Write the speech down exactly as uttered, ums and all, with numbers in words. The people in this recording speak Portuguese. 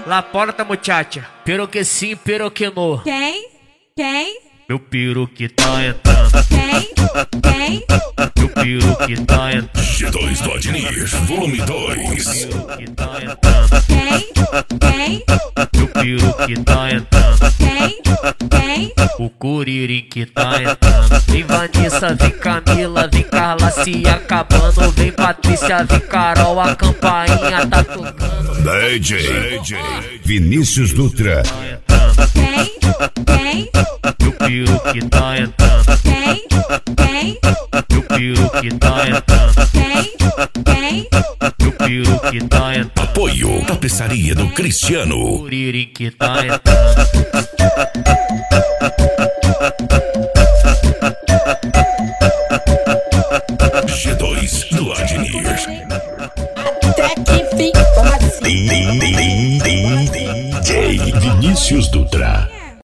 La porta, muchacha. Pero que sim, pero que no. Quem? Quem? Meu peru que tá entrando. Quem? Quem? Meu peru que tá entrando. G dois do Adnir, volume dois. Meu peru que tá entrando. Quem? Quem? Meu peru que tá entrando. Quem? Quem? O curirim que tá entrando. Vem Vanessa, vem Camila, vem Carla se acabando. Vem Patrícia, vem Carol, a campainha tá tocando. D J, D J Vinícius Dutra. Quem? Quem? Meu peru que tá entrando. Quem? Quem? Meu peru que tá entrando. Quem? Quem? Meu peru que tá entrando. Apoio Tapeçaria do Cristiano. O curirim que tá entrando. G dois do Adnir. Até que fim, como assim? D J Vinícius Dutra.